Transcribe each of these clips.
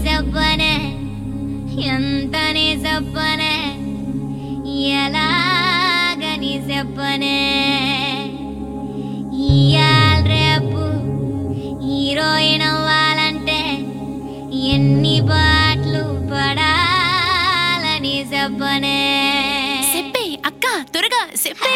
చెప్పనే ఎంతని చెప్పనే ఎలాగని చెప్పనే ఇయాల రేపు హీరోయిన్ అవ్వాలంటే ఎన్ని బాట్లు పడాలని చెప్పనే చెప్పే అక్క త్వరగా చెప్పే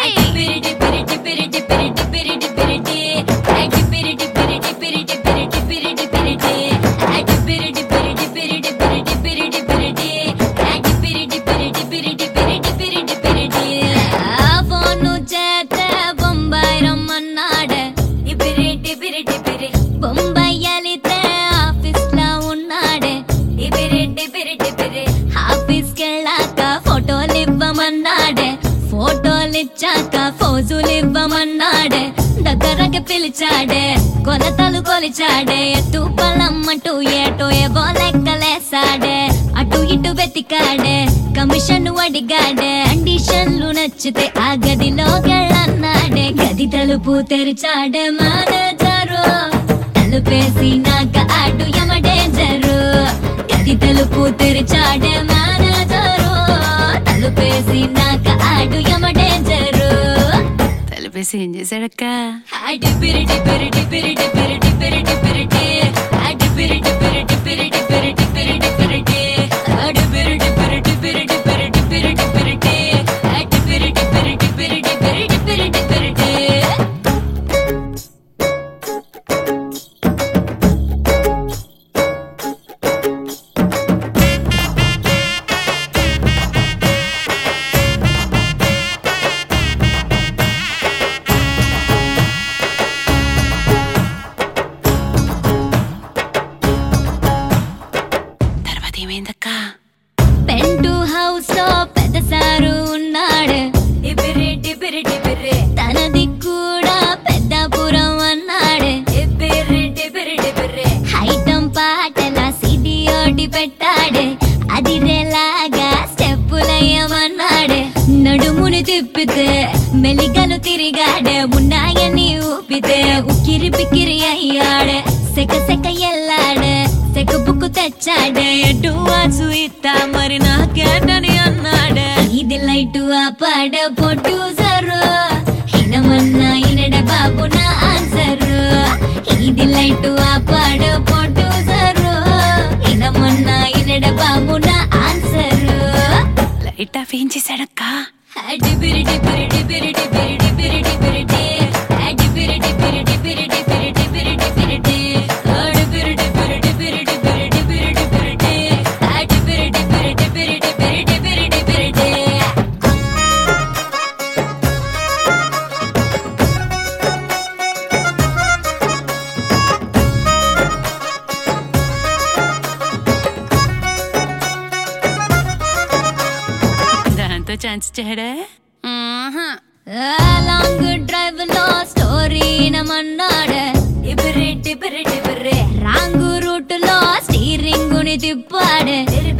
ఫోను చేస్తే బొంబాయి రమ్మన్నాడే బొంబాయి వెళితే ఆఫీస్ లో ఉన్నాడే ఆఫీస్కి వెళ్ళాక ఫోటోలు ఇవ్వమన్నాడే ఫోటోలు ఇచ్చాక ఫోజులు ఇవ్వమన్నాడే దగ్గరకి పిలిచాడే కొలతలు కొలిచాడే ఎత్తు పలమ్మంటూ ఏటో ఏవో లెక్కలేసాడే అటు ఇటు వెతికాడే కమిషన్ అడిగాడే కండిషన్లు నచ్చితే ఆ గదిలోకెళ్ళన్నాడే గది తలుపు తెరిచాడే మేనేజరు తలుపేసి నాక అటు యమడేంజరు గది తలుపు తెరిచాడే మేనేజరు తలుపేసి నాక అటు యమడేంజరు తలుపేసి ఏం చేశాడక్క తర్వాత ఏమైందక్క పెంటు హౌస్ లో పెద్ద సారు ఉన్నాడు తనది కూడా పెద్దపురం అన్నాడు ఐటం పాటల సిడియోటి పెట్టాడు అది రేలాగా స్టెప్పులయ్యమన్నాడు నడుముని తిప్పితే మెలికలు తిరిగాడే ఉన్నాయని ఊపితే ఉక్కిరి పిక్కిరి అయ్యాడు సెక సెక ఎల్లాడు సెక బుక్కు తెచ్చాడే ఎటు వాచు ఇత్తా మరి నాకేటని అన్నాడే ఇది లైటు ఆపాడ ప్రొడ్యూసరు ఇనమన్నా ఇనడ బాబు నా ఆన్సరు ఇది లైటు ఆపాడ ప్రొడ్యూసరు ఇనమన్నా ఇనడ బాబు నా ఆన్సరు లైట్ ఆఫ్ ఏం చేశాడక్క దాంతో ఛాన్స్ ఇచ్చాడా లాంగ్ డ్రైవ్ లో స్టోరీ నమన్నాడు రాంగ్ రూట్ లో స్టీరింగ్ ని తిప్పాడు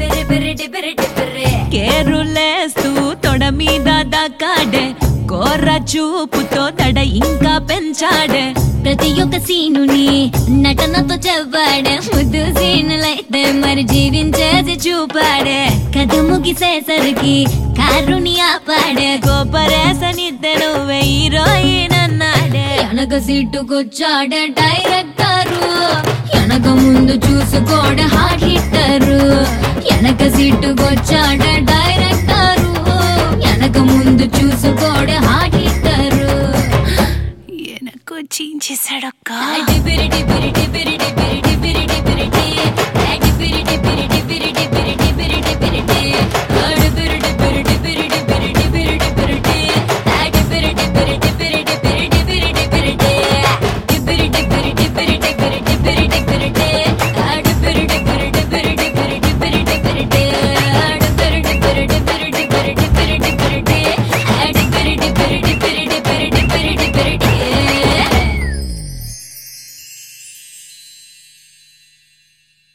కేరులేస్తూ తొడ మీద దాకాడే కోర్ర చూపుతో తడ ఇంకా పెంచాడే ప్రతి ఒక్క సీనుని నటనతో చెప్పాడే ముద్దు సీనులైతే మరి జీవించేసి చూపాడే కథ ముగిసేసరికి కారుని ఆపాడే గోపరేసనిద్దరు హీరోయిన్ అన్నాడే వెనక సీటుకొచ్చాడే డైరెక్టరు వెనక ముందు చూసుకోడే హార్ట్ హిట్టరు వెనక సీటుకొచ్చాడే డైరెక్టరు వెనక ముందు చూసుకోడే హార్ట్ హిట్టరు వెనకొచ్చి ఏం చేశాడక్క